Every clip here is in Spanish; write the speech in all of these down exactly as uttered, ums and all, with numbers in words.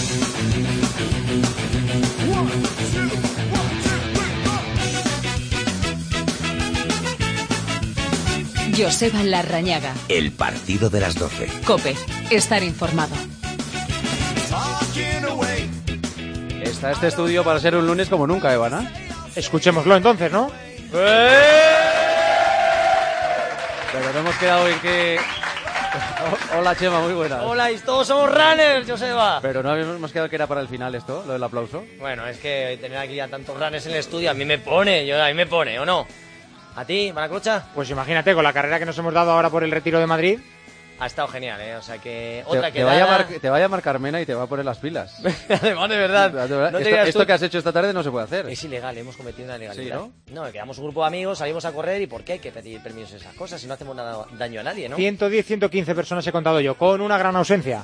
Joseba Larrañaga. El partido de las doce. COPE. Estar informado. Está este estudio para ser un lunes como nunca, Evana. Escuchémoslo entonces, ¿no? ¡Eh! Pero no hemos quedado en que... Hola, Chema, muy buenas. Hola, y todos somos runners, Joseba. Pero no hemos quedado que era para el final esto, lo del aplauso. Bueno, es que tener aquí a tantos runners en el estudio a mí me pone, yo, a mí me pone, ¿o no? ¿A ti, Maracrocha? Pues imagínate, con la carrera que nos hemos dado ahora por el Retiro de Madrid. Ha estado genial, ¿eh? O sea que... Te, otra te, va a quedada... llamar, te va a llamar Carmena y te va a poner las pilas. Además, de verdad. De verdad. No te esto creas esto tú... que has hecho esta tarde no se puede hacer. Es ilegal, hemos cometido una ilegalidad. Sí, ¿no? No, quedamos un grupo de amigos, salimos a correr y ¿por qué hay que pedir permisos a esas cosas si no hacemos nada, daño a nadie, no? ciento diez, ciento quince personas he contado yo, con una gran ausencia.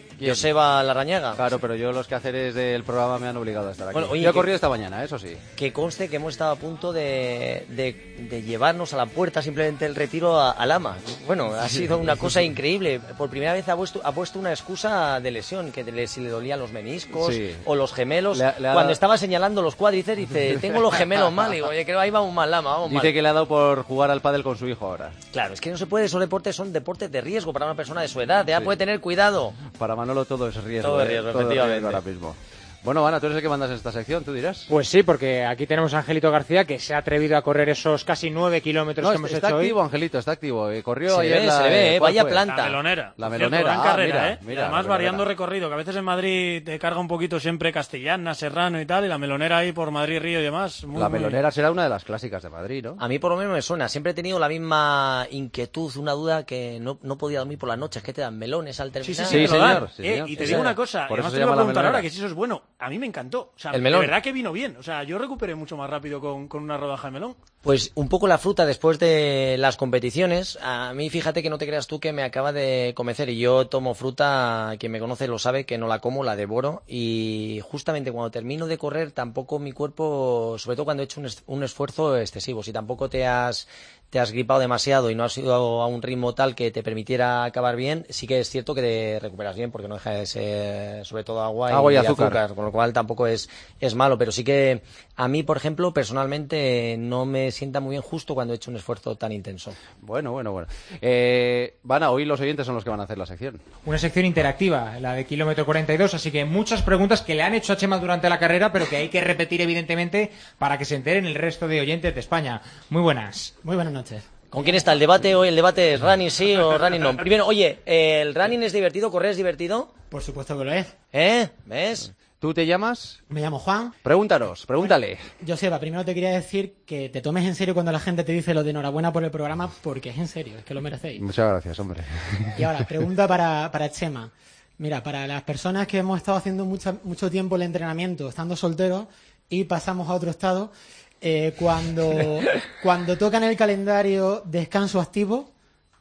Joseba Larrañaga. Claro, pero yo los quehaceres del programa me han obligado a estar aquí. Bueno, oye, yo he que, corrido esta mañana, eso sí. Que conste que hemos estado a punto de, de, de llevarnos a la puerta simplemente el retiro a, a Lama. Bueno, ha sido una cosa increíble. Por primera vez ha puesto, ha puesto una excusa de lesión, que le, si le dolían los meniscos sí. o los gemelos. Le, le Cuando dado... estaba señalando los cuádriceps, dice, tengo los gemelos mal. Y digo, oye, creo que ahí vamos mal, Lama, vamos Dice mal. que le ha dado por jugar al pádel con su hijo ahora. Claro, es que no se puede, esos deportes son deportes de riesgo para una persona de su edad. Ya sí. puede tener cuidado. Para Manolo todo es riesgo. Todo es riesgo, todo efectivamente. Riesgo ahora mismo. Bueno, Ana, tú eres el que mandas en esta sección, tú dirás. Pues sí, porque aquí tenemos a Angelito García, que se ha atrevido a correr esos casi nueve kilómetros no, que hemos está hecho activo, hoy. Angelito, está activo. Eh, corrió se ayer ve, la... Se le ve, eh, vaya fue? planta. La melonera. La melonera, melonera, gran ah, carrera, mira, ¿eh? mira, además variando recorrido, que a veces en Madrid te carga un poquito siempre Castellana, Serrano y tal, y la melonera ahí por Madrid, Río y demás. Muy, la muy... melonera será una de las clásicas de Madrid, ¿no? A mí por lo menos me suena. Siempre he tenido la misma inquietud, una duda que no, no podía dormir por las noches, que te dan melones al terminar. Sí, sí, sí, sí señor, sí, eh, señor. Y te Sí, digo sí. una cosa, Por además eso te voy a preguntar melonera. ahora que si eso es bueno. A mí me encantó. O sea, el melón. De verdad que vino bien. O sea, yo recuperé mucho más rápido con, con una rodaja de melón. Pues un poco la fruta después de las competiciones. A mí, fíjate que no te creas tú que me acaba de convencer. Y yo tomo fruta, quien me conoce lo sabe, que no la como, la devoro. Y justamente cuando termino de correr, tampoco mi cuerpo, sobre todo cuando he hecho un, es, un esfuerzo excesivo, si tampoco te has... te has gripado demasiado y no has ido a un ritmo tal que te permitiera acabar bien, sí que es cierto que te recuperas bien porque no deja de ser sobre todo agua y, agua y, y azúcar. azúcar, con lo cual tampoco es, es malo, pero sí que a mí, por ejemplo, personalmente no me sienta muy bien justo cuando he hecho un esfuerzo tan intenso. Bueno, bueno, bueno. Eh, van a, hoy los oyentes son los que van a hacer la sección. Una sección interactiva, la de kilómetro cuarenta y dos, así que muchas preguntas que le han hecho a Chema durante la carrera, pero que hay que repetir evidentemente para que se enteren el resto de oyentes de España. Muy buenas. Muy buenas noches. ¿Con quién está el debate hoy? ¿El debate es running sí o running no? Primero, oye, ¿el running es divertido? ¿Correr es divertido? Por supuesto que lo es. ¿Eh? ¿Ves? ¿Tú te llamas? Me llamo Juan. Pregúntanos, pregúntale. Joseba, primero te quería decir que te tomes en serio cuando la gente te dice lo de enhorabuena por el programa, porque es en serio, es que lo merecéis. Muchas gracias, hombre. Y ahora, pregunta para, para Chema. Mira, para las personas que hemos estado haciendo mucho, mucho tiempo el entrenamiento, estando solteros, y pasamos a otro estado, eh, cuando, cuando tocan el calendario descanso activo,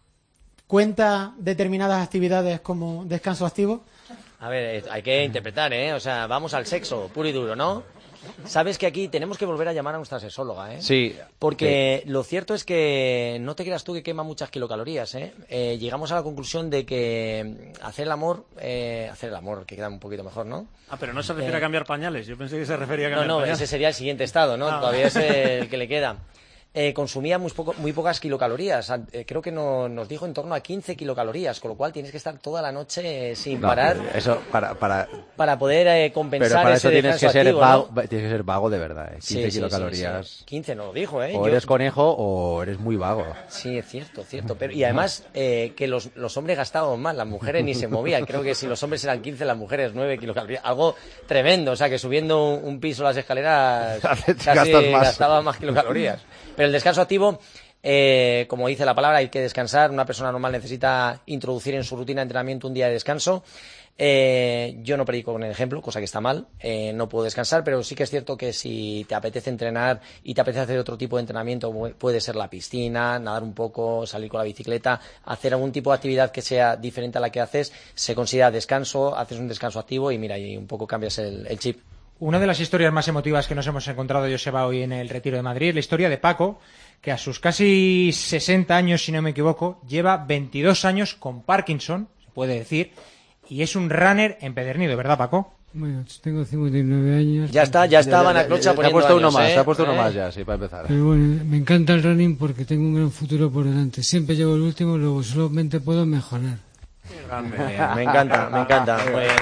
¿cuenta determinadas actividades como descanso activo? A ver, hay que interpretar, ¿eh? O sea, vamos al sexo, puro y duro, ¿no? Sabes que aquí tenemos que volver a llamar a nuestra sexóloga, ¿eh? Sí. Porque sí. Lo cierto es que no te creas tú que quema muchas kilocalorías, ¿eh? eh llegamos a la conclusión de que hacer el amor, eh, hacer el amor, que queda un poquito mejor, ¿no? Ah, pero no se refiere eh... a cambiar pañales. Yo pensé que se refería a cambiar no, no, pañales. ese sería el siguiente estado, ¿no? Ah. Todavía es el que le queda. Eh, consumía muy, poco, muy pocas kilocalorías. Eh, creo que no, nos dijo en torno a quince kilocalorías, con lo cual tienes que estar toda la noche eh, sin no, parar. Eso para para para poder eh, compensar. Pero para ese eso tienes que ser activo, vago, ¿no? tienes que ser vago de verdad. Eh. quince sí, kilocalorías. Sí, sí, sí. quince no lo dijo, ¿eh? O Yo... eres conejo o eres muy vago. Sí, es cierto, cierto. Pero y además eh, que los, los hombres gastaban más, las mujeres ni se movían. Creo que si los hombres eran quince, las mujeres nueve kilocalorías. Algo tremendo. O sea, que subiendo un, un piso las escaleras casi más. gastaba más kilocalorías. Pero el descanso activo, eh, como dice la palabra, hay que descansar. Una persona normal necesita introducir en su rutina de entrenamiento un día de descanso. Eh, yo no predico con el ejemplo, cosa que está mal, eh, no puedo descansar, pero sí que es cierto que si te apetece entrenar y te apetece hacer otro tipo de entrenamiento, puede ser la piscina, nadar un poco, salir con la bicicleta, hacer algún tipo de actividad que sea diferente a la que haces, se considera descanso, haces un descanso activo y mira, y un poco cambias el, el chip. Una de las historias más emotivas que nos hemos encontrado, Joseba, hoy en el Retiro de Madrid, es la historia de Paco, que a sus casi sesenta años, si no me equivoco, lleva veintidós años con Parkinson, se puede decir, y es un runner empedernido, ¿verdad, Paco? Bueno, tengo cincuenta y nueve años. Ya está, ya está Banaclocha Te ha poniendo puesto uno años, más, ¿eh? te ha puesto uno ¿Eh? más ya, sí, para empezar. Pero bueno, me encanta el running porque tengo un gran futuro por delante. Siempre llevo el último, luego solamente puedo mejorar. Muy bien, me encanta, me encanta. Muy bien.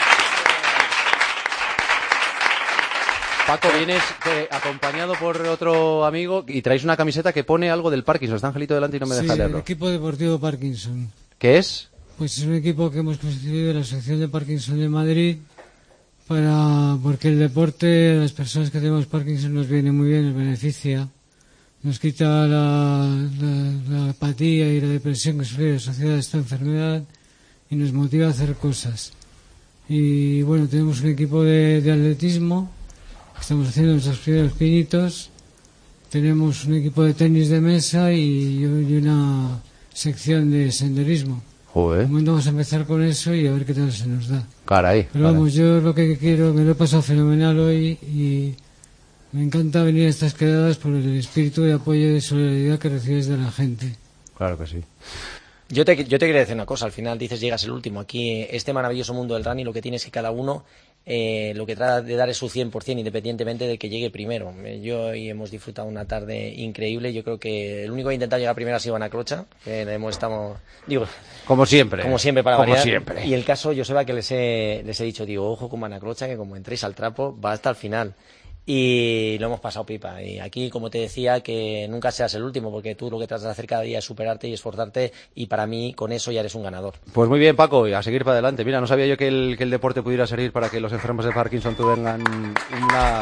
Paco, vienes eh, acompañado por otro amigo y traéis una camiseta que pone algo del Parkinson. Está Angelito delante y no me Sí, deja el leerlo. equipo deportivo Parkinson. ¿Qué es? Pues es un equipo que hemos constituido en la Asociación de Parkinson de Madrid para porque el deporte, a las personas que tenemos Parkinson nos viene muy bien, nos beneficia, nos quita la, la, la apatía y la depresión que suele asociar a esta enfermedad y nos motiva a hacer cosas. Y bueno, tenemos un equipo de, de atletismo, estamos haciendo nuestros primeros pinitos, tenemos un equipo de tenis de mesa y, y una sección de senderismo. Joder. De momento vamos a empezar con eso y a ver qué tal se nos da. Caray. Pero vamos, yo lo que quiero, me lo he pasado fenomenal hoy y me encanta venir a estas quedadas por el espíritu de apoyo y de solidaridad que recibes de la gente. Claro que sí. Yo te, yo te quería decir una cosa, al final dices llegas el último. Aquí, este maravilloso mundo del running, lo que tiene es que cada uno eh, lo que trata de dar es su cien por ciento independientemente de que llegue primero. Eh, yo hoy hemos disfrutado una tarde increíble. Yo creo que el único que ha intentado llegar primero ha sido Banaclocha, que hemos estado, digo, Como siempre. como siempre para Como variar. siempre. Y el caso, Joseba, que les he, les he dicho, digo, ojo con Banaclocha, que como entréis al trapo va hasta el final. Y lo hemos pasado pipa. Y aquí, como te decía, que nunca seas el último, porque tú lo que tratas de hacer cada día es superarte y esforzarte, y para mí, con eso ya eres un ganador. Pues muy bien, Paco, y a seguir para adelante. Mira, no sabía yo que el, que el deporte pudiera servir para que los enfermos de Parkinson tengan una,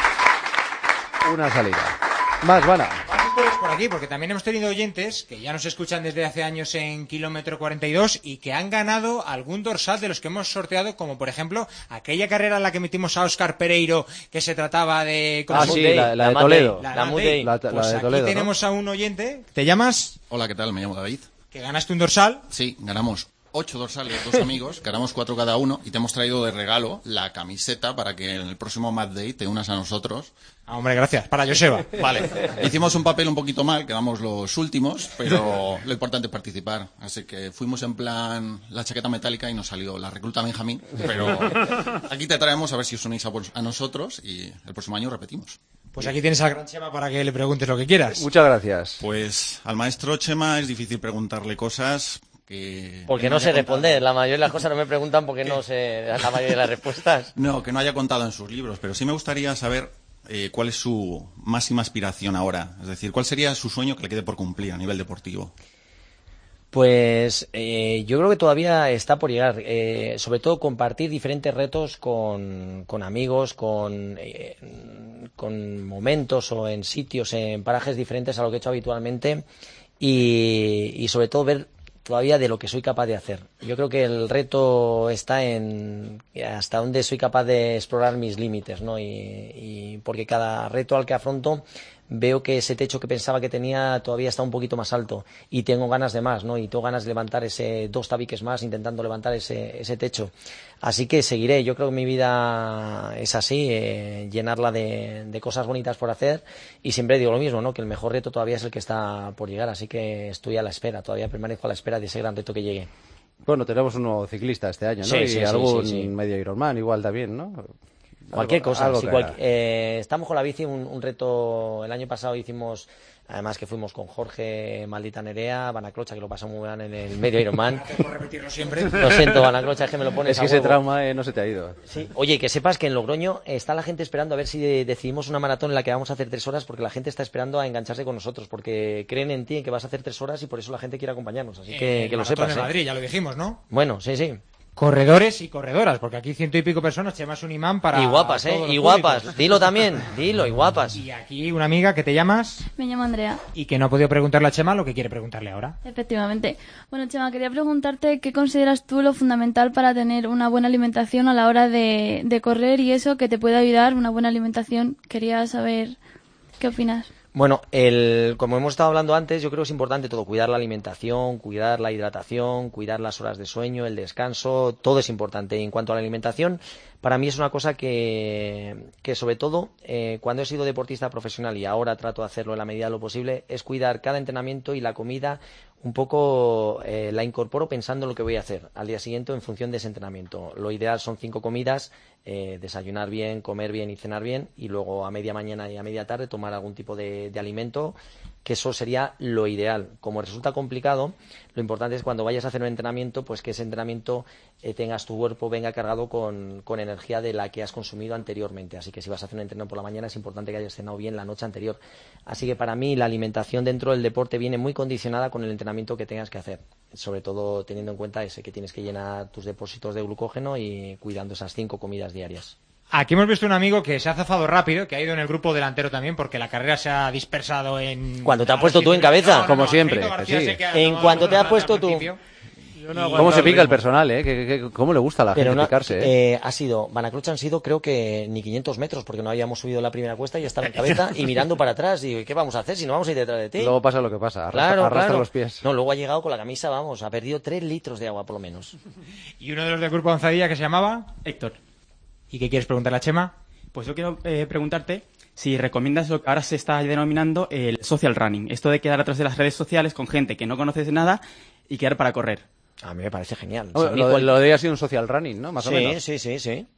una salida. Más, Vana. Por aquí, porque también hemos tenido oyentes que ya nos escuchan desde hace años en Kilómetro cuarenta y dos y que han ganado algún dorsal de los que hemos sorteado, como por ejemplo aquella carrera en la que metimos a Óscar Pereiro, que se trataba de... Ah, ¿cómo sí, se- la, la de la Toledo. La, La Mad Mad Day. Day. La, la Pues de aquí Toledo, ¿no? tenemos a un oyente. ¿Te llamas? Hola, ¿qué tal? Me llamo David. Que ganaste un dorsal. Sí, ganamos ocho dorsales, dos amigos, ganamos cuatro cada uno y te hemos traído de regalo la camiseta para que en el próximo Mad Day te unas a nosotros. Ah, hombre, gracias. Para Joseba. Vale, hicimos un papel un poquito mal, quedamos los últimos, pero lo importante es participar. Así que fuimos en plan la chaqueta metálica y nos salió la recluta Benjamín, pero aquí te traemos a ver si os unís a, a nosotros y el próximo año repetimos. Pues aquí tienes al gran Chema para que le preguntes lo que quieras. Muchas gracias. Pues al maestro Chema es difícil preguntarle cosas que... Porque no sé responder. La mayoría de las cosas no me preguntan porque no sé la mayoría de las respuestas. No, que no haya contado en sus libros, pero sí me gustaría saber eh, cuál es su máxima aspiración ahora. Es decir, cuál sería su sueño que le quede por cumplir a nivel deportivo. Pues eh, yo creo que todavía está por llegar. Eh, sobre todo compartir diferentes retos con, con amigos, con, eh, con momentos o en sitios, en parajes diferentes a lo que he hecho habitualmente y, y sobre todo ver todavía de lo que soy capaz de hacer. Yo creo que el reto está en hasta dónde soy capaz de explorar mis límites, ¿no? Y, y porque cada reto al que afronto veo que ese techo que pensaba que tenía todavía está un poquito más alto y tengo ganas de más, ¿no? Y tengo ganas de levantar ese dos tabiques más intentando levantar ese, ese techo. Así que seguiré. Yo creo que mi vida es así, eh, llenarla de, de cosas bonitas por hacer y siempre digo lo mismo, ¿no? Que el mejor reto todavía es el que está por llegar, así que estoy a la espera, todavía permanezco a la espera de ese gran reto que llegue. Bueno, tenemos un nuevo ciclista este año, ¿no? Sí, y sí, sí, algún sí, sí. medio Ironman igual también, ¿no? Cualquier Algo- cosa. algo sí, que cual- hará. eh, estamos con la bici, un, un reto. El año pasado hicimos, además que fuimos con Jorge, Maldita Nerea, Banaclocha, que lo pasamos muy bien en el medio Ironman. Por repetirlo siempre. Lo siento, Banaclocha, es que me lo pones Es que a ese huevo. trauma eh, no se te ha ido. Sí. Oye, que sepas que en Logroño está la gente esperando a ver si de- decidimos una maratón en la que vamos a hacer tres horas, porque la gente está esperando a engancharse con nosotros, porque creen en ti, en que vas a hacer tres horas y por eso la gente quiere acompañarnos. Así que, Eh, que lo Maratón sepas. de ¿eh? Madrid, ya lo dijimos, ¿no? Bueno, sí, sí. Corredores y corredoras, porque aquí ciento y pico personas, Chema es un imán para... Y guapas, ¿eh? todos los Y guapas. públicos. Dilo también, dilo, y guapas. Y aquí una amiga que te llamas Me llamo Andrea, y que no ha podido preguntarle a Chema lo que quiere preguntarle ahora. efectivamente. Bueno, Chema, quería preguntarte qué consideras tú lo fundamental para tener una buena alimentación a la hora de, de correr y eso que te puede ayudar, una buena alimentación. Quería saber qué opinas. Bueno, el, como hemos estado hablando antes, yo creo que es importante todo, cuidar la alimentación, cuidar la hidratación, cuidar las horas de sueño, el descanso, todo es importante. Y en cuanto a la alimentación, para mí es una cosa que, que sobre todo, eh, cuando he sido deportista profesional y ahora trato de hacerlo en la medida de lo posible, es cuidar cada entrenamiento y la comida un poco eh, la incorporo pensando en lo que voy a hacer al día siguiente en función de ese entrenamiento. Lo ideal son cinco comidas, eh, desayunar bien, comer bien y cenar bien, y luego a media mañana y a media tarde tomar algún tipo de, de alimento, que eso sería lo ideal. Como resulta complicado, lo importante es cuando vayas a hacer un entrenamiento, pues que ese entrenamiento eh, tengas tu cuerpo, venga cargado con, con energía de la que has consumido anteriormente. Así que si vas a hacer un entreno por la mañana, es importante que hayas cenado bien la noche anterior. Así que para mí la alimentación dentro del deporte viene muy condicionada con el entrenamiento que tengas que hacer. Sobre todo teniendo en cuenta ese que tienes que llenar tus depósitos de glucógeno y cuidando esas cinco comidas diarias. Aquí hemos visto un amigo que se ha zafado rápido, que ha ido en el grupo delantero también, porque la carrera se ha dispersado en... Cuando te has puesto tú en cabeza, como siempre, sí. En cuanto te has puesto tú... ¿Cómo se pica el personal, eh? ¿Qué, qué, ¿Cómo le gusta a la Pero gente no, picarse, eh? eh? Ha sido, Vanacruch han sido creo que ni quinientos metros, porque no habíamos subido la primera cuesta y estaba en cabeza y mirando para atrás. Y ¿qué vamos a hacer si no vamos a ir detrás de ti? Luego pasa lo que pasa, arrastra, claro, arrastra claro. los pies. No, luego ha llegado con la camisa, vamos, ha perdido tres litros de agua por lo menos. Y uno de los del grupo Avanzadilla que se llamaba... Héctor. ¿Y qué quieres preguntarle a Chema? Pues yo quiero eh, preguntarte si recomiendas lo que ahora se está denominando el social running. Esto de quedar atrás de las redes sociales con gente que no conoces de nada y quedar para correr. A mí me parece genial. O, o sea, lo, cual... lo de ha sido un social running, ¿no? Más sí, o menos. Sí, sí, sí.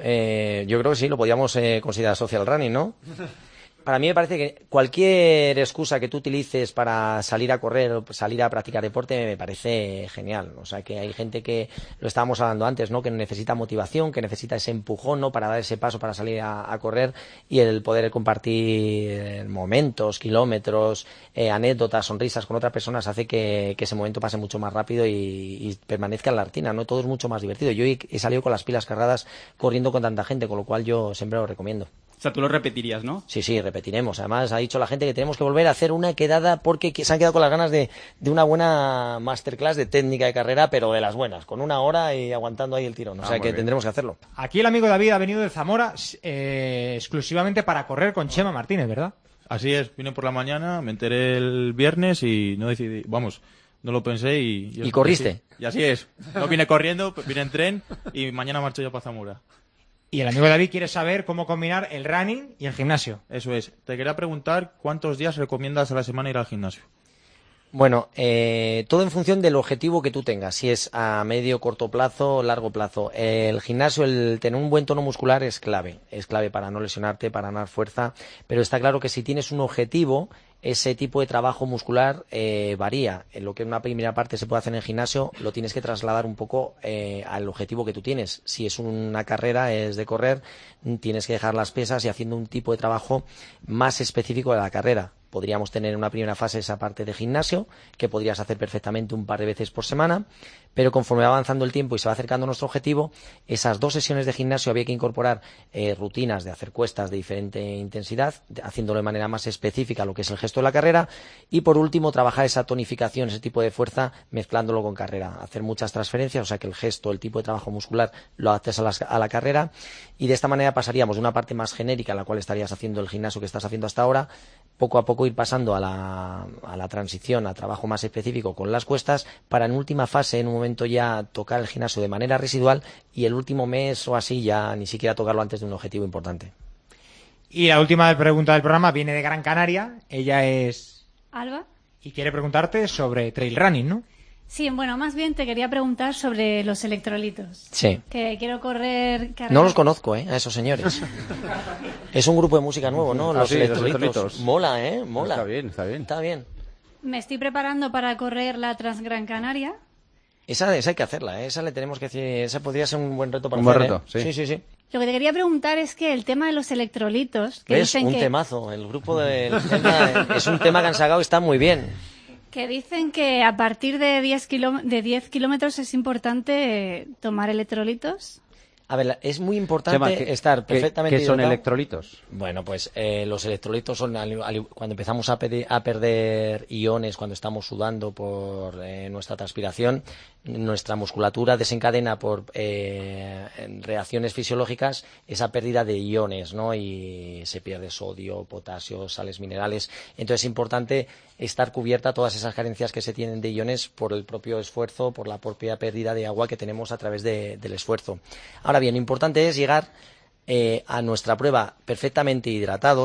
Eh, yo creo que sí, lo podíamos eh, considerar social running, ¿no? Para mí me parece que cualquier excusa que tú utilices para salir a correr o salir a practicar deporte me parece genial. O sea, que hay gente que, lo estábamos hablando antes, ¿no? Que necesita motivación, que necesita ese empujón, ¿no? Para dar ese paso para salir a, a correr, y el poder compartir momentos, kilómetros, eh, anécdotas, sonrisas con otras personas hace que, que ese momento pase mucho más rápido y, y permanezca en la rutina, ¿no? Todo es mucho más divertido. Yo he, he salido con las pilas cargadas corriendo con tanta gente, con lo cual yo siempre lo recomiendo. O sea, tú lo repetirías, ¿no? Sí, sí, repetiremos. Además, ha dicho la gente que tenemos que volver a hacer una quedada porque se han quedado con las ganas de, de una buena masterclass de técnica de carrera, pero de las buenas, con una hora y aguantando ahí el tirón. O Ah, sea, que bien. tendremos que hacerlo. Aquí el amigo David ha venido de Zamora eh, exclusivamente para correr con Chema Martínez, ¿verdad? Así es, vine por la mañana, me enteré el viernes y no decidí, vamos, no lo pensé y... ¿Y corriste? Y así es. No vine corriendo, vine en tren y mañana marcho ya para Zamora. Y el amigo David quiere saber cómo combinar el running y el gimnasio. Eso es. Te quería preguntar cuántos días recomiendas a la semana ir al gimnasio. Bueno, eh, todo en función del objetivo que tú tengas, si es a medio, corto plazo o largo plazo. El gimnasio, el tener un buen tono muscular es clave, es clave para no lesionarte, para ganar fuerza, pero está claro que si tienes un objetivo, ese tipo de trabajo muscular eh, varía. En lo que en una primera parte se puede hacer en el gimnasio, lo tienes que trasladar un poco eh, al objetivo que tú tienes. Si es una carrera, es de correr, tienes que dejar las pesas y haciendo un tipo de trabajo más específico de la carrera. Podríamos tener en una primera fase esa parte de gimnasio, que podrías hacer perfectamente un par de veces por semana, pero conforme va avanzando el tiempo y se va acercando a nuestro objetivo, esas dos sesiones de gimnasio había que incorporar eh, rutinas de hacer cuestas de diferente intensidad, haciéndolo de manera más específica lo que es el gesto de la carrera, y por último trabajar esa tonificación, ese tipo de fuerza, mezclándolo con carrera, hacer muchas transferencias, o sea que el gesto, el tipo de trabajo muscular lo haces a, las, a la carrera, y de esta manera pasaríamos de una parte más genérica, en la cual estarías haciendo el gimnasio que estás haciendo hasta ahora, poco a poco ir pasando a la, a la transición, a trabajo más específico con las cuestas, para en última fase, en un momento ya tocar el gimnasio de manera residual, y el último mes o así ya ni siquiera tocarlo antes de un objetivo importante. Y la última pregunta del programa viene de Gran Canaria. Ella es... Alba. Y quiere preguntarte sobre trail running, ¿no? Sí, bueno, más bien te quería preguntar sobre los electrolitos. Sí. Que quiero correr... carrera- No los conozco, ¿eh? A esos señores. Es un grupo de música nuevo, ¿no? Ah, Los sí, los electrolitos. electrolitos. Mola, ¿eh? Mola. Está bien, está bien. Está bien. Me estoy preparando para correr la Transgran Canaria. Esa, esa hay que hacerla, ¿eh? Esa le tenemos que decir... Esa podría ser un buen reto para Un buen hacer, reto, ¿eh? sí. Sí, sí, sí. Lo que te quería preguntar es que el tema de los electrolitos... Que Es dicen un que, temazo. El grupo del tema es un tema que han sacado, está muy bien. que dicen que a partir de diez, kiló- de diez kilómetros es importante eh, tomar electrolitos. A ver, es muy importante Chema, ¿qué- estar qué- perfectamente qué son hidratado. electrolitos? Bueno, pues eh, los electrolitos son al- al- cuando empezamos a, pedi- a perder iones, cuando estamos sudando por eh, nuestra transpiración, nuestra musculatura desencadena por eh, reacciones fisiológicas esa pérdida de iones, ¿no? Y se pierde sodio, potasio, sales minerales. Entonces es importante estar cubierta todas esas carencias que se tienen de iones por el propio esfuerzo, por la propia pérdida de agua que tenemos a través de- del esfuerzo. Ahora bien, lo importante es llegar eh, a nuestra prueba perfectamente hidratados,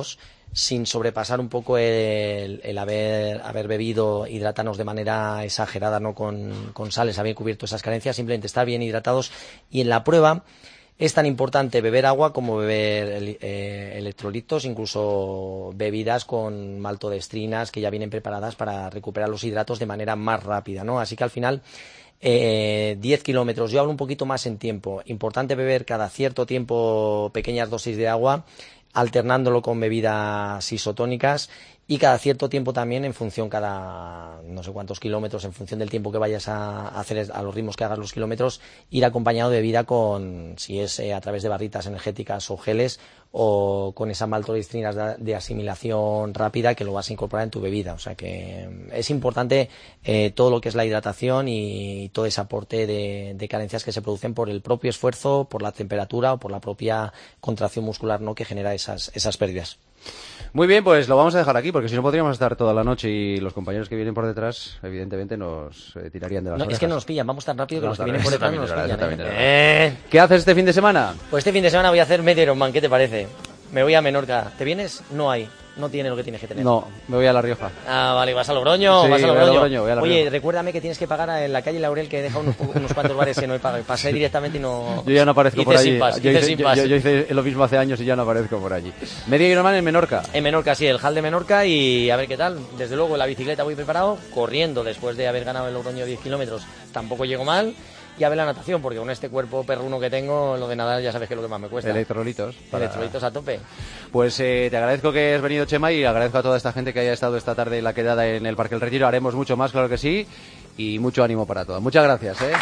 sin sobrepasar un poco el, el haber, haber bebido, hidratarnos de manera exagerada, no con, con sales, haber cubierto esas carencias, simplemente estar bien hidratados. Y en la prueba es tan importante beber agua como beber eh, electrolitos, incluso bebidas con maltodextrinas que ya vienen preparadas para recuperar los hidratos de manera más rápida, ¿no? Así que al final, eh, diez kilómetros, yo hablo un poquito más en tiempo. Importante beber cada cierto tiempo pequeñas dosis de agua, alternándolo con bebidas isotónicas, y cada cierto tiempo también, en función, cada no sé cuántos kilómetros, en función del tiempo que vayas a hacer, a los ritmos que hagas los kilómetros, ir acompañado de bebida con, si es eh, a través de barritas energéticas o geles, o con esas maltodextrinas de, de asimilación rápida que lo vas a incorporar en tu bebida. O sea que es importante eh, todo lo que es la hidratación y todo ese aporte de, de carencias que se producen por el propio esfuerzo, por la temperatura o por la propia contracción muscular, ¿no?, que genera esas, esas pérdidas. Muy bien, pues lo vamos a dejar aquí, porque si no podríamos estar toda la noche y los compañeros que vienen por detrás, evidentemente, nos eh, tirarían de las No, orejas. es que no nos pillan, vamos tan rápido que No, los que vienen por detrás no nos pillan. ¿eh? Eh. ¿Qué haces este fin de semana? Pues este fin de semana voy a hacer medio Ironman, ¿qué te parece? Me voy a Menorca. ¿Te vienes? No hay. No tiene lo que tienes que tener. No, me voy a La Rioja. Ah, vale, vas a Logroño, Sí, vas a voy a Logroño. Logroño, voy a La Oye, Rioja. recuérdame que tienes que pagar en la calle Laurel, que he dejado unos, unos cuantos bares que no he pagado. Pasé directamente y no... Yo ya no aparezco hice por allí. sin pas, yo, hice hice, sin yo- pas. yo- yo hice lo mismo hace años y ya no aparezco por allí. Medio Ironman en Menorca. En Menorca, sí, el Hall de Menorca, y a ver qué tal. Desde luego, la bicicleta voy preparado, corriendo después de haber ganado el Logroño diez kilómetros, tampoco llego mal. Y a ver la natación, porque con este cuerpo perruno que tengo, lo de nadar ya sabes que es lo que más me cuesta. Electrolitos. para- Electrolitos a tope. Pues eh, te agradezco que has venido, Chema, y agradezco a toda esta gente que haya estado esta tarde en la quedada en el Parque El Retiro. Haremos mucho más, claro que sí, y mucho ánimo para todos. Muchas gracias, ¿eh?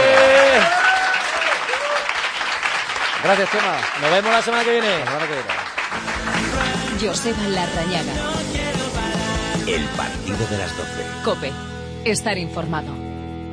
Gracias, Chema. Nos vemos la semana que viene. La semana que viene. Joseba Larrañaga. El partido de las doce. Cope. Estar informado.